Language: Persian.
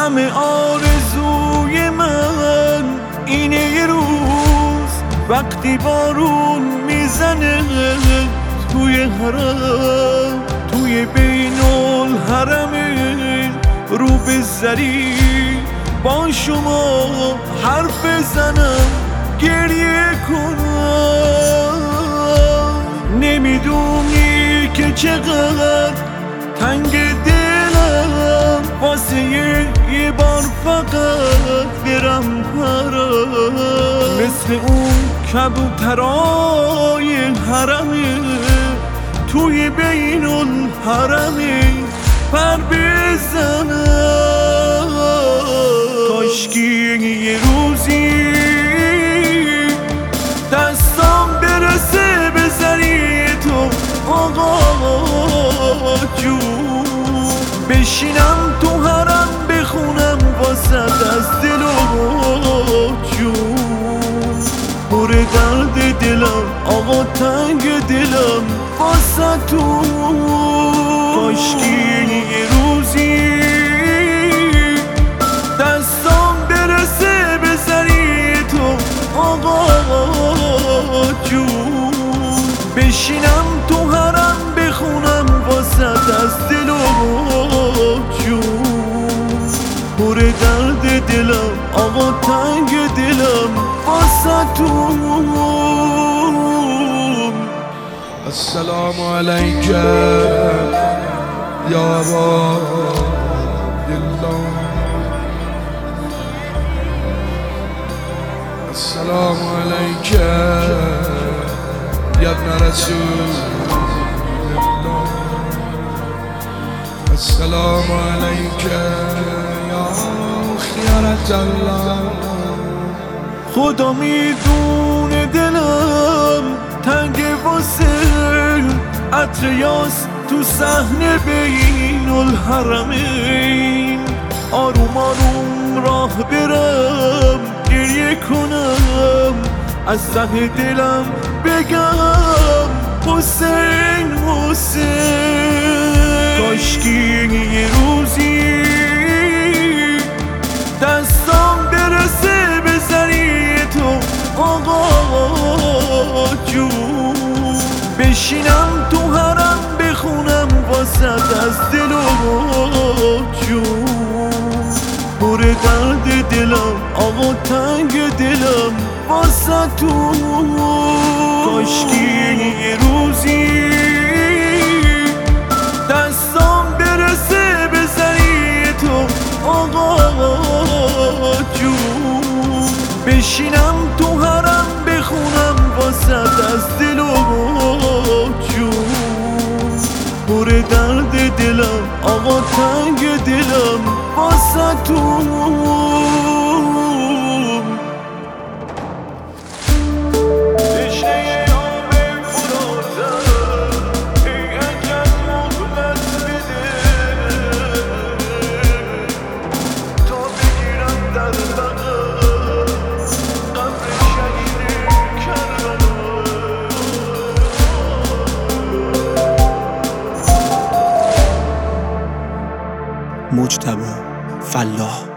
همه آرزوی من اینه یه روز وقتی بارون میزنه توی حرم، توی بین الحرمین رو به زری با شما حرف بزنم گریه کنم. نمیدونی که چقدر تنگ دلم واسه یه بار فقط برم حرم، مثل اون کبوترای حرمه توی بین الحرمه پر بزنم. کاشکی یه روزی دستام برسه به زری تو آقا جون، بشینم تو حرم بخونم واسد از دل و جون. پر درد دلم آقا تنگ دلم واسد تو. کاشکی یه روزی دستام برسه به زری تو آقا جون، بشینم تو حرم بخونم واسد از دل و جون. پر درد دلم آقا تنگ دلم واسد تو. السلام علیک یا ابا الله، السلام علیک یا ابن رسول الله، السلام علیک یا خیرت الله. خدا میدونه دلم تنگ واسه عطر یاس تو صحنه بین الحرمین. آروم آروم راه برم گریه کنم، از ته دلم بگم حسین حسین. کاشکی یه روزی دستام برسه به زری تو آقا جون، بشینم تو حرم بخونم واسد از دل و جون. پر درد دلم آقا تنگ دلم واسد تو. کاشکی یه روزی دستام برسه به زری تو آقا جون، بشینم تو حرم بخونم واسد از دل و جون. پر درد دلم آقا تنگ دلم واسد تو. مجتبی فلاح.